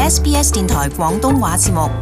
SBS 電台廣東話節目。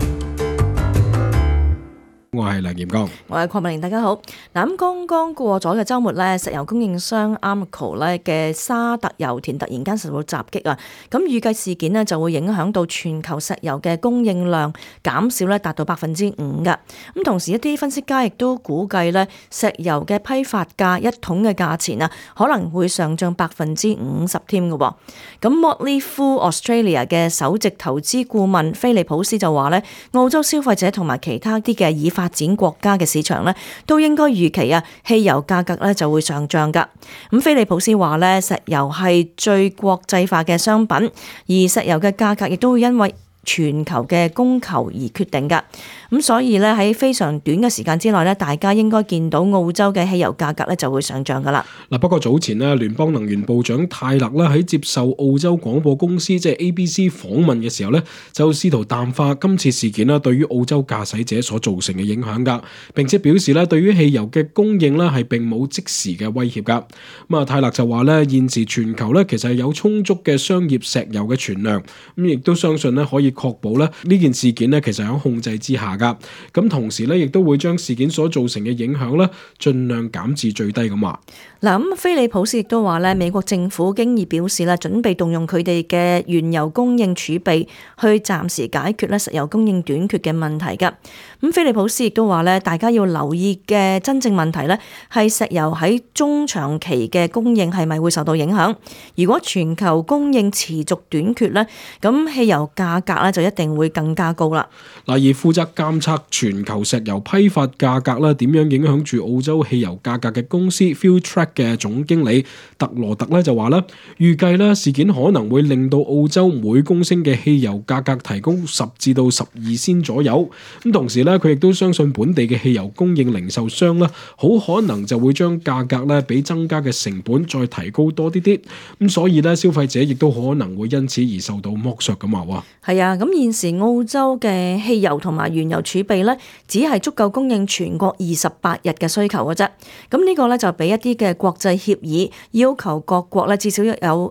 我係梁炎剛， 我係鄺美玲，大家好。嗱，咁剛剛過咗嘅週末咧，石油供應商 Aramco 咧嘅沙特油田突然間受到襲擊啊！咁預計事件咧就會影響到全球石油嘅供應量減少咧，達到5%嘅。咁同時一啲分析家亦都估計咧，石油嘅批發價一桶嘅價錢啊，可能會上漲50%添嘅。咁 Motley Fool Australia 嘅首席投資顧問菲利普斯就話咧，澳洲消費者同埋其他啲嘅已發展國家嘅市場咧，都應該預期啊，汽油價格咧就會上漲噶。咁菲利普斯話咧，石油係最國際化嘅商品，而石油嘅價格亦都會因為全球嘅供求而決定㗎，咁所以咧喺非常短嘅時間之內咧，大家應該見到澳洲嘅汽油價格咧就會上漲㗎啦。 嗱，不過早前咧，聯邦能源部長泰勒咧喺接受澳洲廣播公司即係 ABC 訪問嘅時候咧，就試圖淡化今次事件啦對於澳洲駕駛者所造成嘅影響㗎，並且表示咧對於汽油嘅供應咧係並冇即時嘅威脅㗎。咁啊，泰勒就話咧現時全球咧其實係有充足嘅商業石油嘅存量，咁亦都相信咧可以確保咧呢件事件咧其實喺控制之下噶，咁同時咧亦都會將事件所造成嘅影響咧盡量減至最低咁話。 嗱，咁菲利普斯亦都話咧，美國政府經已表示啦，準備動用佢哋嘅原油供應儲備去暫時解決咧石油供應短缺嘅問題噶。咁菲利普斯亦都話咧，大家要留意嘅真正問題咧係石油喺中長期嘅供應係咪會受到影響？如果全球供應持續短缺咧，咁汽油價格咧就一定會更加高啦。 嗱，而負責監測全球石油批發價格咧點樣影響住澳洲汽油價格嘅公司 Fueltrack 嘅總經理特羅特咧就話咧，預計咧事件可能會令到澳洲每公升嘅汽油價格提高10至到12仙左右。咁同時咧，佢亦都相信本地嘅汽油供應零售商咧，好可能就會將價格咧比增加嘅成本再提高多啲啲。咁所以咧，消費者亦都可能會因此而受到剝削咁話。 係啊，咁現時澳洲嘅汽油同埋原油儲備咧，只係足夠供應全國28日嘅需求嘅啫。咁呢個咧就比一啲嘅國際協議要求各國咧至少有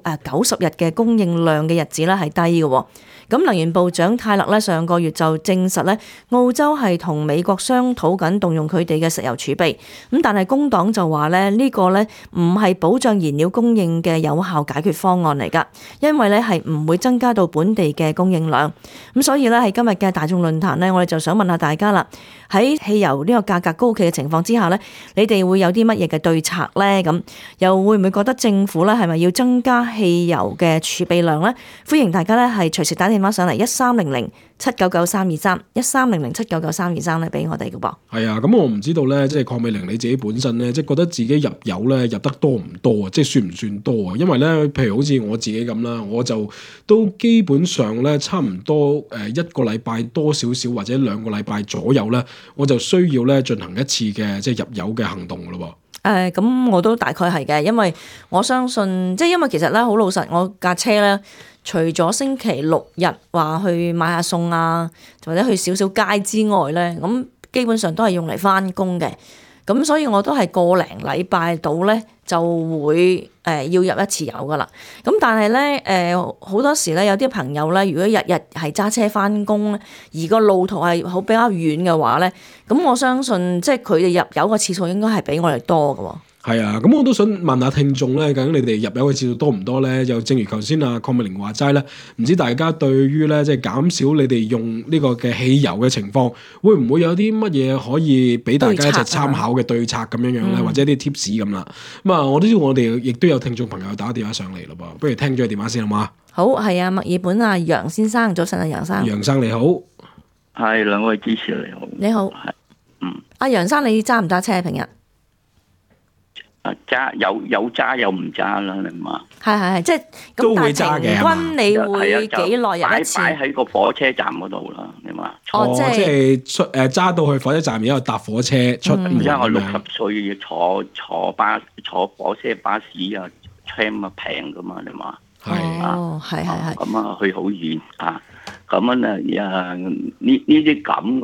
90日嘅供應量嘅日子咧係低嘅。咁能源部長泰勒咧上個月就證實咧，澳洲係同美國商討緊動用佢哋嘅石油儲備。咁但係工黨就話咧呢個咧唔係保障燃料供應嘅有效解決方案嚟㗎，因為咧係唔會增加到本地嘅供應量。咁所以咧喺今日嘅大眾論壇咧，我哋就想問下大家啦，喺汽油呢個價格高企嘅情況之下咧，你哋會有啲乜嘢嘅對策咧？咁又會唔會覺得政府咧係咪要增加汽油嘅儲備量咧？歡迎大家咧係隨時打電話上嚟1300-799-323，1300-799-323咧俾我哋嘅噃。 係啊，咁我唔知道咧，即係鄺美玲你自己本身咧，即係覺得自己入油咧入得多唔多啊？即係算唔算多啊？因為咧，譬如好似我自己咁啦，我就都基本上咧差唔多一個禮拜多少少或者2個禮拜左右咧，我就需要咧進行一次嘅即係入油嘅行動㗎咯喎。 咁我都大概係嘅，因為我相信即係因為其實咧好老實，我架車咧除咗星期6日話去買下餸啊，或者去少少街之外咧，咁基本上都係用嚟返工嘅。咁所以我都係個零禮拜到咧就會要入一次油噶啦。咁但係咧好多時咧有啲朋友咧，如果日日係揸車返工咧，而個路途係好比較遠嘅話咧，咁我相信即係佢哋入油嘅次數應該係比我哋多㗎喎。 係啊，咁我都想問下聽眾咧，究竟你哋入油嘅次數多唔多咧？又正如頭先鄺美玲話齋咧，唔知大家對於咧即係減少你哋用呢個嘅汽油嘅情況，會唔會有啲乜嘢可以俾大家一齊參考嘅對策咁樣樣咧，或者啲 tips 咁啦？咁啊，我都知我哋亦都有聽眾朋友打電話上嚟咯噃，不如聽咗個電話先好嘛？ 好，係啊，墨爾本啊，楊先生，早晨啊，楊生。 楊生你好， 係兩位主持你好。 你好，阿楊生，你揸唔揸車平日？ 揸有揸有唔揸啦，你嘛？ 係，即係都會揸嘅。 平均你會幾耐入一次？ 擺喺個火車站嗰度啦，你嘛？ 即係揸到去火車站，然後搭火車出門。 而家我60歲，坐火車巴士啊 tram 啊平噶嘛，你嘛？ 係係。 咁啊去好遠啊，咁啊呢啲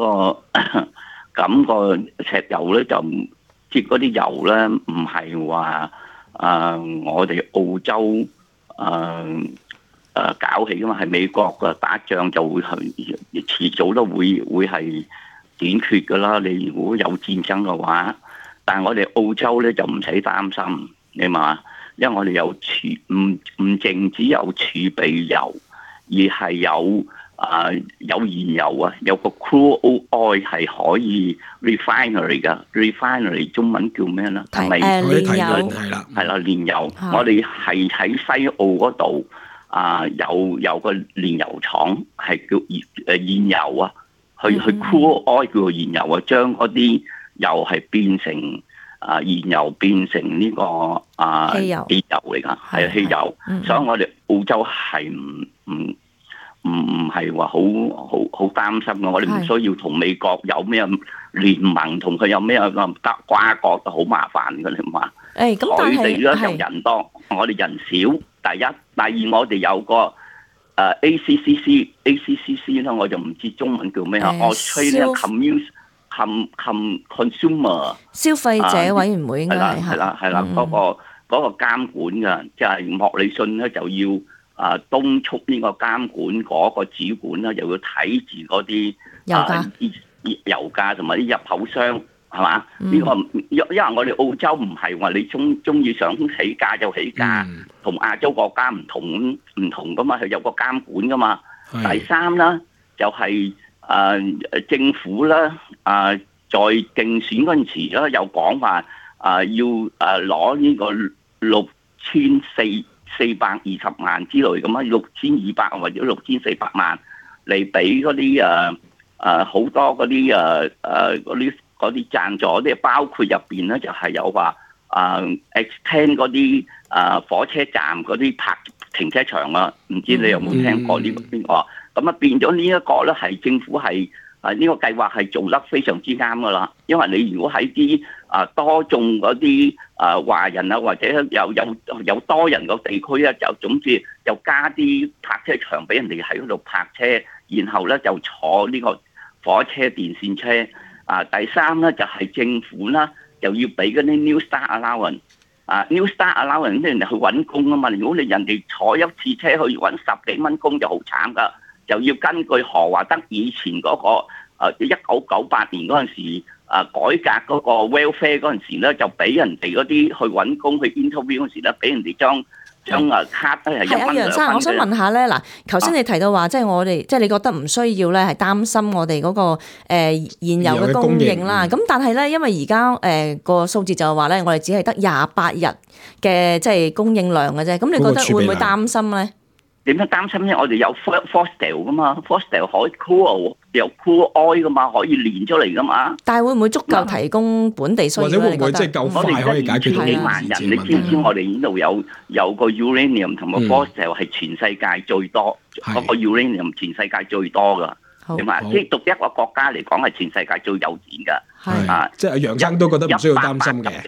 咁個石油咧就。即嗰啲油咧，唔係話我哋澳洲搞起噶嘛，係美國嘅打仗就會係遲早都會係短缺噶啦。你如果有戰爭嘅話，但係我哋澳洲咧就唔使擔心，你明嘛？因為我哋有唔淨只有儲備油，而係有燃油啊，有個 crude oil 係可以 refinery 噶 refinery 中文叫咩咧？係咪煉油？ 係啦， 煉油。我哋係喺西澳嗰度有個煉油廠係叫燃油啊，去 crude oil 叫做燃油啊，將嗰啲油係變成燃油變成呢個汽油嚟㗎，係汽油。所以我哋澳洲係唔係話好擔心嘅，我哋唔需要同美國有咩聯盟，同佢有咩咁瓜葛都好麻煩嘅，你話？佢哋咧就人多，我哋人少。第一，第二，我哋有個ACCC 咧，我就唔知中文叫咩啊，Australian Consumer 消費者委員會應該係啦，嗰個監管嘅，即係莫里遜咧就要。督促呢個監管嗰個主管咧，又要睇住嗰啲油價同埋啲入口商，係嘛？呢個因為我哋澳洲唔係話你中意想起價就起價，同亞洲國家唔同噶嘛，係有個監管噶嘛。第三啦，就係政府啦，在競選嗰陣時咧，又講話要攞呢個6420萬之類咁啊，6200或者6400萬嚟俾嗰啲好多嗰啲贊助，啲包括入邊咧就係有話extend 嗰啲火車站嗰啲停車場啊，唔知你有冇聽過呢個邊個？咁啊變咗呢一個咧係政府係呢個計劃係做得非常之啱噶啦，因為你如果喺啲多種嗰啲華人啊，或者有多人個地區咧，就總之又加啲泊車場俾人哋喺嗰度泊車，然後咧就坐呢個火車電線車。第三咧就係政府啦，又要俾嗰啲 New Start Allowance。New Start Allowance 人哋去揾工啊嘛，如果你人哋坐一次車去揾10幾蚊工就好慘噶，就要根據何華德以前嗰個1998年嗰陣時。改革嗰個 welfare 嗰陣時咧，就俾人哋嗰啲去揾工去 interview 嗰時咧，俾人哋將卡咧係1蚊2蚊。 楊生，我想問下咧，嗱，頭先你提到話，即係我哋，即係你覺得唔需要咧，係擔心我哋嗰個現有嘅供應啦。咁但係咧，因為而家個數字就係話咧，我哋只係得28日嘅即係供應量嘅啫。咁你覺得會唔會擔心咧？ 點樣擔心咧？我哋有 Forestal 噶嘛 ，Forestal 可以 cool 有 cool oil 噶嘛，可以煉出嚟噶嘛。但係會唔會足夠提供本地需要咧？ 或者會唔會即係夠快可以解決到幾萬人？你知唔知我哋呢度有個 uranium 同埋 Forestal 係全世界最多，嗰個 uranium 全世界最多噶。點啊？即係獨一個國家嚟講係全世界最有錢噶。 係即係楊生都覺得唔需要擔心嘅。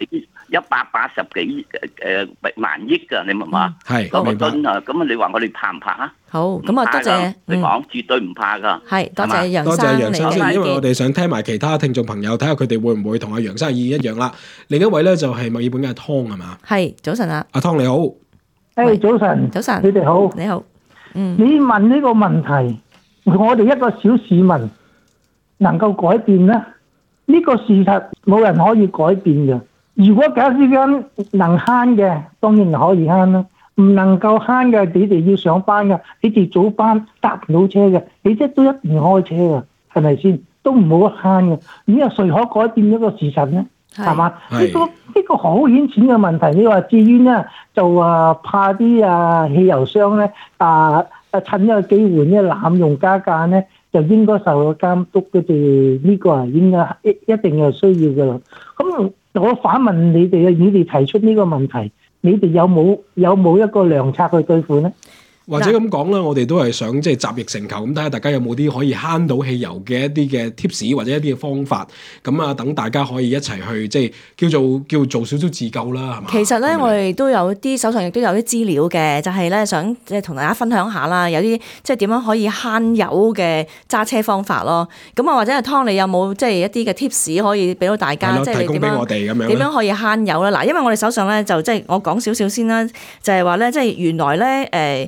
180幾萬億㗎，你明嘛？ 係嗰個噸啊，咁啊，你話我哋怕唔怕啊？ 好，咁啊，多謝你講，絕對唔怕㗎。 係，多謝楊生， 多謝楊生先，因為我哋想聽埋其他聽眾朋友睇下佢哋會唔會同阿楊生意見一樣啦。另一位咧就係墨爾本嘅阿湯係嘛？ 係，早晨啊， 阿湯你好。 早晨， 早晨， 你哋好， 你好。 你問呢個問題，我哋一個小市民能夠改變咧？呢個事實冇人可以改變嘅。如果假設間能慳嘅，當然可以慳啦。唔能夠慳嘅，你哋要上班嘅，你哋早班搭唔到車嘅，你即都一定開車嘅，係咪先？都唔好慳嘅。咁又誰可改變呢個事實呢？係嘛？呢個好顯淺嘅問題。你話至於呢，就怕啲汽油商咧趁呢個機會咧濫用加價咧，就應該受到監督嘅。呢個係應該一定係需要嘅啦。咁我反問你哋你哋提出呢個問題，你哋有冇一個良策去對付呢？ 或者咁講啦，我哋都係想即係集腋成裘咁睇下，大家有冇啲可以慳到汽油嘅一啲嘅 tips 或者一啲嘅方法，咁啊等大家可以一齊去即係叫做少少自救啦，係嘛？ 其實咧，我哋都有啲手上亦都有啲資料嘅，就係咧想即係同大家分享下啦，有啲即係點樣可以慳油嘅揸車方法咯。咁啊，或者阿湯你有冇即係一啲嘅 tips 可以俾到大家，即係提供俾我哋咁樣點樣可以慳油咧？嗱，因為我哋手上咧就即係我講少少先啦，就係話咧即係原來咧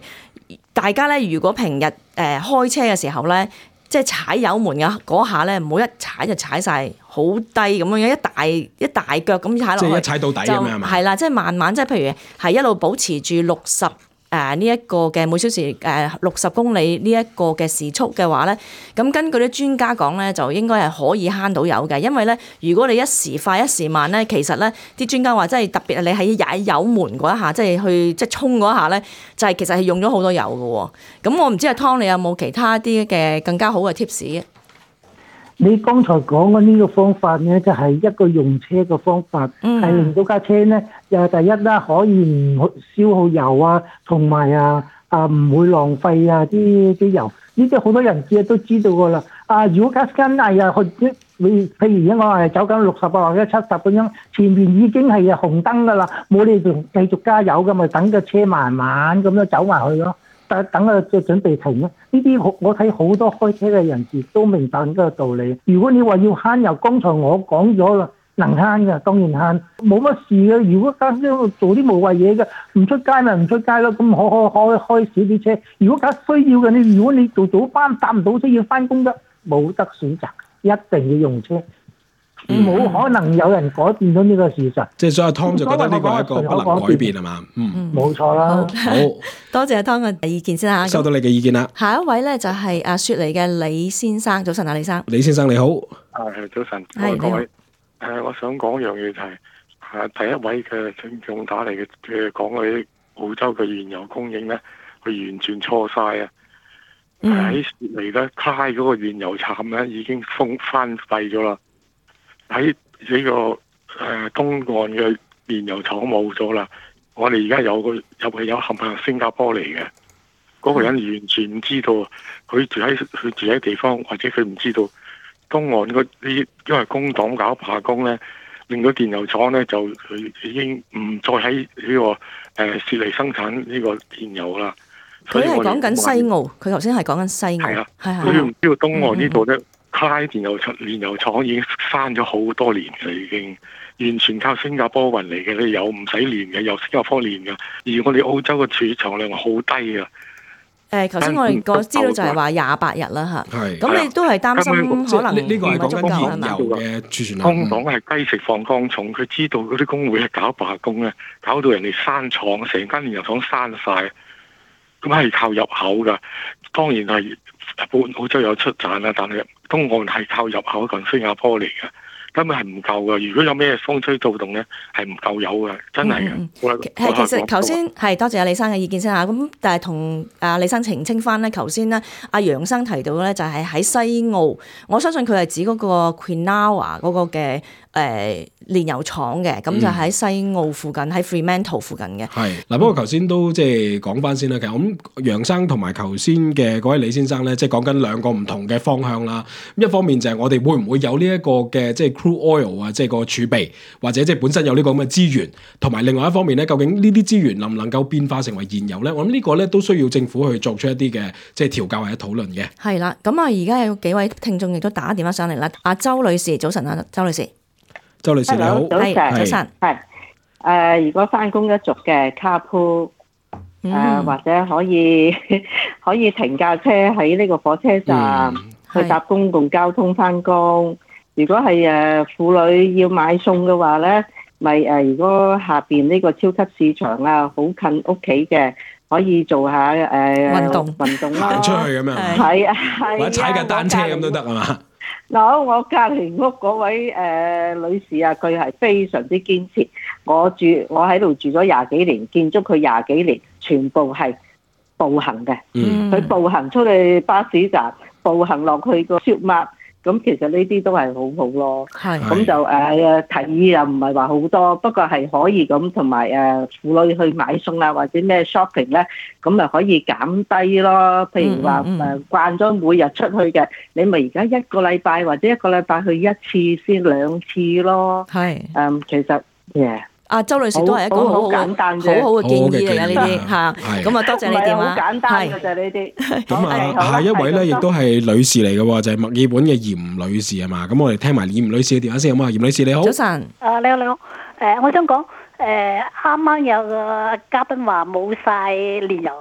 大家咧，如果平日開車嘅時候咧，即係踩油門嘅嗰下咧，唔好一踩就踩晒好低咁樣，一大腳咁踩落去， 即係一踩到底咁樣係嘛？ 係啦，即係慢慢，即係譬如係一路保持住60呢一個嘅每小時60公里呢一個嘅時速嘅話咧，咁根據啲專家講咧，就應該係可以慳到油嘅，因為咧，如果你一時快一時慢咧，其實咧啲專家話，即係特別係你喺踩油門嗰一下，即係去即係衝嗰一下咧，就係其實係用咗好多油嘅喎。咁我唔知阿湯你有冇其他啲嘅更加好嘅 tips？ 你剛才講嘅呢個方法咧，就係一個用車嘅方法，係令到架車咧，又第一啦，可以唔消耗油啊，同埋唔會浪費啲油。呢啲好多人都知道噶啦。如果架車你譬如我係走緊60或者70咁樣，前面已經係紅燈噶啦，冇你仲繼續加油噶，咪等個車慢慢咁樣走埋去咯。等佢就準備停咯。呢啲我睇好多開車嘅人士都明白呢個道理。如果你話要慳油，剛才我講咗啦，能慳嘅當然慳，冇乜事嘅。如果家做啲無謂嘢嘅，唔出街咪唔出街咯。咁可開少啲車。如果家需要嘅，如果你做早班搭唔到車要翻工嘅，冇得選擇，一定要用車。冇可能有人改變到呢個事實。 即係所以阿湯就覺得呢個係一個不能改變係嘛？ 冇錯啦。 好多謝阿湯嘅意見先嚇。 收到你嘅意見啦。 下一位咧就係雪梨嘅李先生，早晨啊，李生。 李先生你好。 早晨， 各位。我想講一樣嘢就係第一位嘅聽眾打嚟嘅講嗰啲澳洲嘅原油供應咧，佢完全錯晒啊！喺雪梨咧，Clyde嗰個原油站咧已經翻廢咗啦。喺呢個東岸嘅原油廠冇咗啦。我哋而家有冚唪唥新加坡嚟嘅，嗰個人完全唔知道，佢住喺地方，或者佢唔知道東岸嗰啲，因為工黨搞罷工咧，令到電油廠咧就已經唔再喺呢個雪梨生產呢個電油啦。 佢係講緊西澳，佢頭先係講緊西澳。係啊， 佢唔知道東岸呢度咧，Clyde電油廠已經閂咗好多年嘅，已經完全靠新加坡運嚟嘅，你油唔使煉嘅，由新加坡煉嘅。而我哋澳洲嘅儲藏量好低啊。 頭先我哋個資料就係話28日啦嚇。係。咁你都係擔心可能呢個係講緊燃油嘅儲存量。 工黨係雞食放光蟲，佢知道嗰啲工會係搞罷工咧，搞到人哋閂廠，成間電油廠閂晒。咁係靠入口噶，當然係澳洲有出賺啦，但係東岸係靠入口同新加坡嚟嘅，根本係唔夠噶。如果有咩風吹躁動咧，係唔夠油嘅，真係嘅。 其實頭先係多謝阿李生嘅意見先嚇，咁但係同阿李生澄清翻咧，頭先咧阿楊生提到咧就係喺西澳，我相信佢係指嗰個 Kwinana 嗰個嘅煉油廠嘅，咁就喺西澳附近，喺 Fremantle 附近嘅。係嗱，不過頭先都即係講翻先啦。其實我諗楊生同埋頭先嘅嗰位李先生咧，即係講緊兩個唔同嘅方向啦。一方面就係我哋會唔會有呢一個嘅即係 crude oil 啊，即係個儲備，或者即係本身有呢個咁嘅資源，同埋另外一方面咧，究竟呢啲資源能唔能夠變化成為燃油咧？我諗呢個咧都需要政府去作出一啲嘅即係調教或者討論嘅。係啦， 咁啊，而家有幾位聽眾亦都打電話上嚟啦。阿周女士，早晨啊，周女士。 周女士你好， 早晨，係如果翻工一族嘅 carpool，或者可以停架車喺呢個火車站去搭公共交通翻工。如果係婦女要買餸嘅話咧，咪如果下邊呢個超級市場啊，好近屋企嘅，可以做下運動啦， 行出去咁樣， 係或者踩架單車咁都得係嘛？ 嗱，我隔離屋嗰位女士啊，佢係非常之堅持。我喺度住咗20幾年，見足佢20幾年，全部係步行嘅。佢步行出去巴士站，步行落去個 supermarket。咁其實呢啲都係好好咯。咁就提議又唔係話好多，不過係可以咁，同埋婦女去買餸啊，或者咩 shopping 咧，咁咪可以減低咯。譬如話慣咗每日出去嘅，你咪而家1個禮拜或者1個禮拜去1次先2次咯。其實阿周女士都係一個好簡單嘅好好嘅建議嚟嘅呢啲嚇，咁啊多謝你電話，好簡單嘅就係呢啲。 咁下一位咧亦都係女士嚟嘅喎，就係墨爾本嘅嚴女士係嘛？咁我哋聽埋嚴女士嘅電話先好嘛？嚴女士你好， 早晨。 你好，我想講啱啱有個嘉賓話冇晒煉油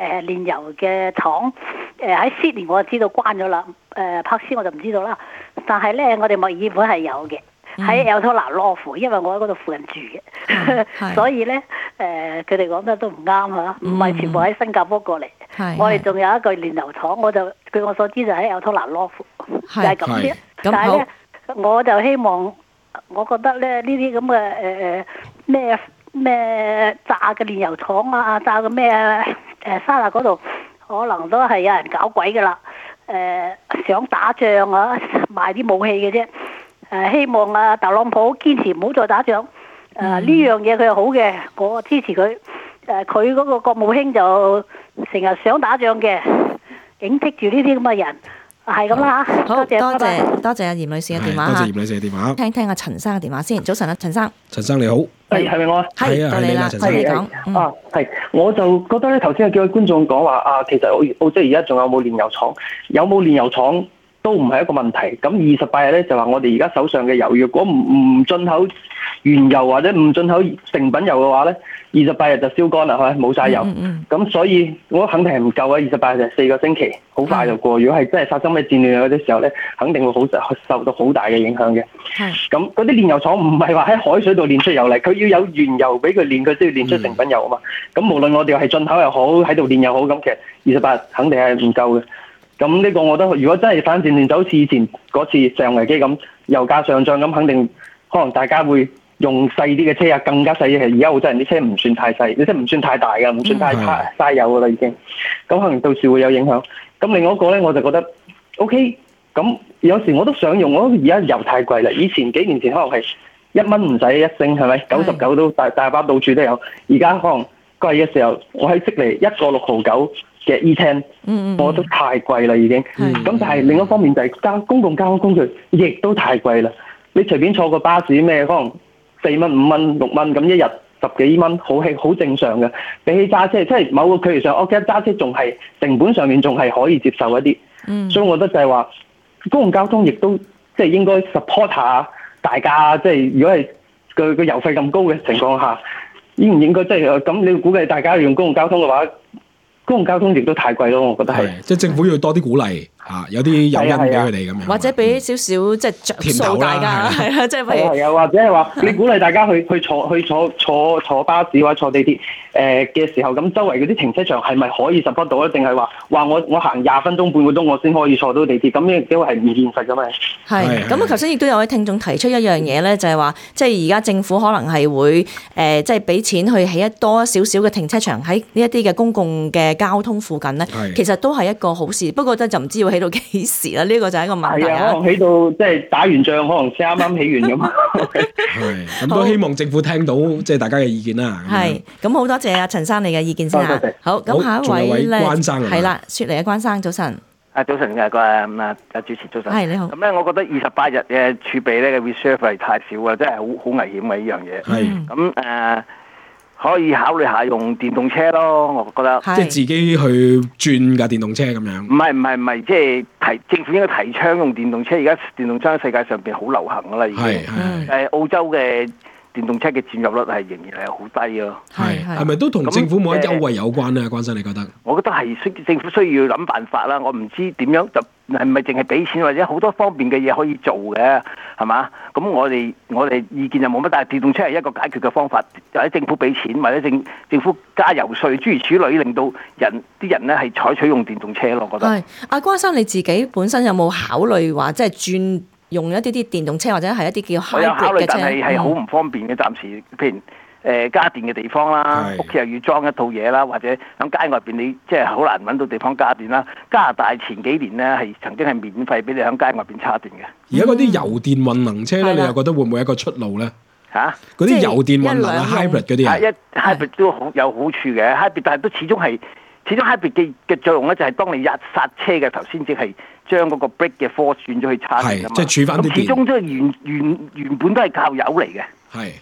煉油嘅廠，喺悉尼我就知道關咗啦，柏斯我就唔知道啦。但係咧，我哋墨爾本係有嘅，喺 Altona North，因為我喺嗰度附近住嘅，所以咧佢哋講得都唔啱嚇，唔係全部喺新加坡過嚟。我哋仲有一個煉油廠，據我所知就喺 Altona North，就係咁啫。但係咧，我就希望，我覺得咧呢啲咁嘅咩炸嘅煉油廠啊，炸嘅咩沙拿嗰度，可能都係有人搞鬼㗎啦。想打仗啊，賣啲武器嘅啫。希望特朗普堅持唔好再打仗。呢樣嘢佢係好嘅，我支持佢。佢嗰個國務卿就成日想打仗嘅，警惕住呢啲咁嘅人。係咁啦嚇， 好多謝阿嚴女士嘅電話嚇， 多謝嚴女士嘅電話。 聽阿陳生嘅電話先。早晨啊，陳生。 陳生你好。 係咪我啊？ 係到你啦， 陳生你講。 啊，係，我就覺得咧，頭先有幾位觀眾講話啊，其實澳洲而家仲有冇煉油廠？有冇煉油廠都唔係一個問題。咁28日咧就話我哋而家手上嘅油，如果唔進口原油或者唔進口成品油嘅話咧，28日就燒乾啦，係咪冇晒油？咁所以我肯定係唔夠啊！28日就4個星期，好快就過。如果係真係發生咩戰亂嗰啲時候咧，肯定會受到好大嘅影響嘅。咁嗰啲煉油廠唔係話喺海水度煉出油嚟，佢要有原油俾佢煉，佢先要煉出成品油啊嘛。咁無論我哋係進口又好，喺度煉又好，咁其實28日肯定係唔夠嘅。咁呢個我覺得，如果真係反戰亂就好似以前嗰次石油危機咁，油價上漲咁，肯定可能大家會用細啲嘅車啊，更加細嘅。而家澳洲人啲車唔算太細，啲車唔算太大嘅，唔算太嘥油噶啦已經。咁可能到時會有影響。咁另外一個咧，我就覺得 OK。咁有時我都想用，我覺得而家油太貴啦。以前幾年前可能係1蚊唔使一升，係咪？99都大把到處都有。而家可能貴嘅時候，我喺悉尼1個6.9嘅 E10，我覺得太貴啦已經。咁但係另一方面就係公共交通工具亦都太貴啦。你隨便坐個巴士咩，可能4蚊、5蚊、6蚊，咁一日10幾蚊，好正常嘅。比起揸車，即係某個距離上，我覺得揸車仲係成本上面仲係可以接受一啲。所以我覺得就係話公共交通亦都即係應該 support 下大家。即係如果係個油費咁高嘅情況下，應唔應該即係咁？你估計大家用公共交通嘅話，公共交通亦都太貴咯，我覺得係。即係政府要多啲鼓勵嚇，有啲誘因俾佢哋咁樣。或者俾少少即係着數大家，係啊，即係譬如係啊，或者係話你鼓勵大家去坐巴士或者坐地鐵嘅時候，咁周圍嗰啲停車場係咪可以 support 到咧？定係話我行20分鐘半個鐘我先可以坐到地鐵？咁呢都係唔現實㗎嘛。係。咁頭先亦都有位聽眾提出一樣嘢咧，就係話即係而家政府可能係會即係俾錢去起多少少嘅停車場喺呢一啲嘅公共嘅交通附近咧，其實都係一個好事。不過就唔知要起到幾時啦，呢個就係一個問題。係啊，可能起到即係打完仗，可能先啱啱起完咁。係，咁都希望政府聽到即係大家嘅意見啦。係，咁好多謝阿陳生你嘅意見先嚇。好，咁下一位咧係啦，雪梨嘅關生，早晨。 早晨嘅主持早晨。係你好。咁咧，我覺得28日嘅儲備咧嘅 reserve 係太少啦，真係好危險嘅呢樣嘢。係。咁可以考慮下用電動車咯，我覺得。即係自己去轉架電動車咁樣。唔係，即係政府應該提倡用電動車。而家電動車喺世界上邊好流行噶啦，已經。澳洲嘅電動車嘅佔有率係仍然係好低咯。係咪都同政府冇乜優惠有關咧？關生你覺得？我覺得係政府需要諗辦法啦。我唔知點樣就係咪淨係俾錢，或者好多方面嘅嘢可以做嘅，係嘛？咁我哋意見就冇乜，但係電動車係一個解決嘅方法，就喺政府俾錢或者政府加油稅諸如此類，令到啲人咧係採取用電動車咯。我覺得係。阿關生你自己本身有冇考慮話即係轉用一啲電動車或者係一啲叫 hybrid 嘅車？我有考慮，但係好唔方便嘅，暫時譬如。家電嘅地方啦，屋企又要裝一套嘢啦，或者喺街外邊你即係好難揾到地方加電啦。加拿大前幾年呢係曾經係免費俾你喺街外邊插電嘅。而家嗰啲油電混能車咧，你又覺得會唔會一個出路咧？嚇！嗰啲油電混能啊 ，hybrid 嗰啲啊，hybrid 都好有好處嘅 hybrid，但係都始終 hybrid 嘅作用咧，就係當你剎車嘅頭先，即係將嗰個 brake 嘅 force 轉咗去插電啊嘛。即係儲翻啲電。始終都係原本都係靠油嚟嘅。係。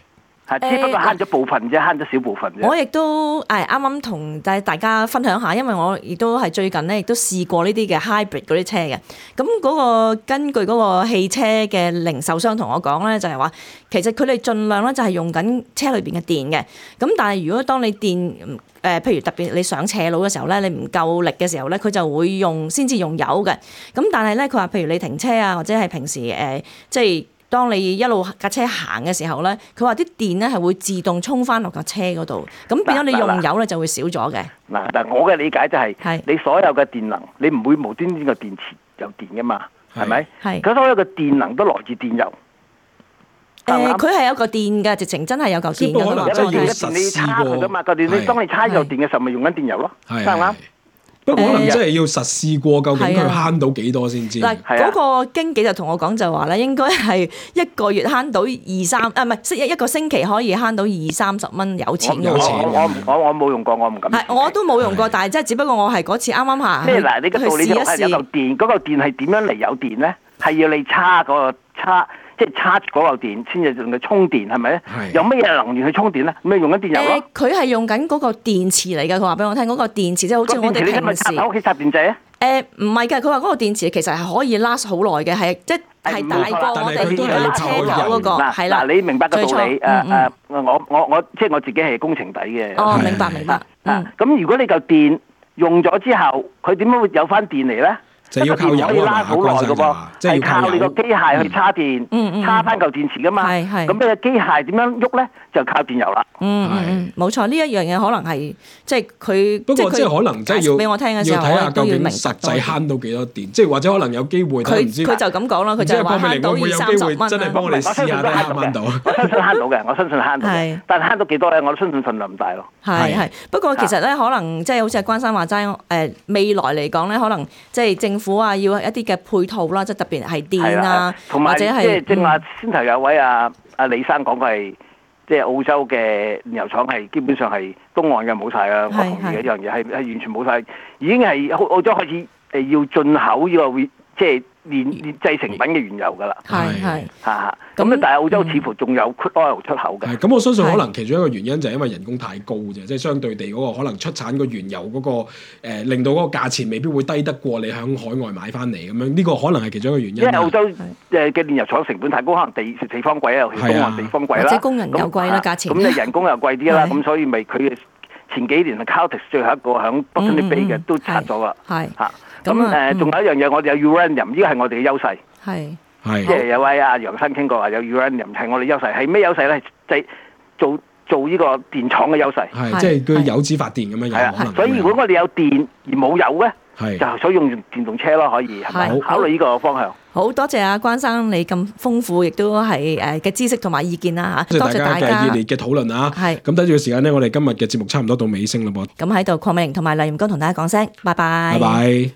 只不過慳咗部分啫，慳咗少部分啫。 我亦都啱啱同大家分享下，因為我亦都係最近咧，亦都試過呢啲嘅 hybrid 嗰啲車嘅。咁嗰個根據嗰個汽車嘅零售商同我講咧，就係話其實佢哋盡量咧就係用緊車裏邊嘅電嘅。咁但係如果當你電譬如特別你上斜路嘅時候咧，你唔夠力嘅時候咧，佢就會先至用油嘅。咁但係咧，佢話譬如你停車啊，或者係平時即係當你一路架車行嘅時候咧，佢話啲電咧係會自動沖翻落架車嗰度，咁變咗你用油咧就會少咗嘅。 但我嘅理解就係你所有嘅電能，你唔會無端端個電池有電噶嘛，係咪？係。佢所有嘅電能都來自電油。 佢係有個電㗎，直情真係有嚿電㗎。 可能真係要實試過㗎嘛。個電你當你叉油電嘅時候，咪用緊電油咯，啱唔啱？ 不過可能真係要實試過，究竟佢慳到幾多先知。 嗱，嗰個經紀就同我講就話咧，應該係一個月慳到唔係一個星期可以慳到20-30蚊有錢嘅。 我冇用過，我唔敢。 我都冇用過，但係即係只不過我係嗰次啱啱行去試一試。 嗱，你個道理就係有嚿電，嗰嚿電係點樣嚟有電咧？係要你叉嗰個叉。即係插嗰嚿電先至用佢充電，係咪咧？有乜嘢能源去充電咧？咁咪用緊電油咯。佢係用緊嗰個電池嚟㗎。佢話俾我聽，嗰個電池即係好似我哋平時喺屋企插電掣啊？ 唔係㗎。佢話嗰個電池其實係可以 last 好耐嘅，係即係大過我哋而家車頭嗰個。係啦， 你明白個道理？我即係我自己係工程底嘅。 哦，明白。 咁如果你嚿電用咗之後，佢點樣會有翻電嚟咧？ 就要靠油可以拉好耐嘅噃，係靠你個機械去叉電，叉翻嚿電池噶嘛。咁你個機械點樣喐咧？就靠電油啦。 冇錯，呢一樣嘢可能係即係佢。 不過即係可能真係要俾我聽嘅時候， 要睇下究竟實際慳到幾多電，即係或者可能有機會。 佢就咁講啦，佢就話慳到20-30蚊。 真係幫我哋試下慳到。 我相信慳到嘅，我相信慳到嘅。但係慳到幾多咧？我都相信份量唔大咯。 係。不過其實咧，可能即係好似阿關生話齋，未來嚟講咧，可能即係政府啊，要一啲嘅配套啦，即係特別係電啊，或者係即係正話先頭有位阿李生講過係，即係澳洲嘅煉油廠係基本上係東岸嘅冇晒啊，我同意嘅一樣嘢係完全冇晒，已經係澳洲開始要進口呢個即係製成品嘅原油㗎啦。 係咁咧，但係澳洲似乎仲有 crude oil 出口嘅。 咁我相信可能其中一個原因就係因為人工太高啫，即係相對地嗰個可能出產個原油嗰個令到嗰個價錢未必會低得過你響海外買翻嚟咁樣，呢個可能係其中一個原因。因為澳洲嘅煉油廠成本太高，可能地方貴啊，尤其東岸地方貴啦， 或者工人又貴啦，價錢。 咁你人工又貴啲啦，咁所以咪佢前幾年係 Caltex 最後一個響 Botany Bay 嘅都拆咗啦。咁仲有一樣嘢，我哋有 uranium，呢個係我哋嘅優勢。即係有位阿楊生傾過話有 uranium 係我哋優勢，係咩優勢咧？就係做呢個電廠嘅優勢。 即係佢有紙發電咁樣。 係啊，所以如果我哋有電而冇油咧，就所以用電動車咯，可以係咪？考慮呢個方向。 好多謝阿關生你咁豐富，亦都係嘅知識同埋意見啦嚇。 多謝大家嘅熱烈嘅討論啊！咁睇住個時間咧，我哋今日嘅節目差唔多到尾聲啦噃。 咁喺度，鄺美玲同埋黎炎剛同大家講聲，拜拜。 拜拜。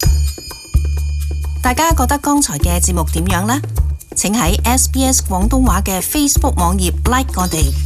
大家覺得剛才嘅節目點樣呢？請喺SBS 廣東話嘅 Facebook 網頁 like 我哋。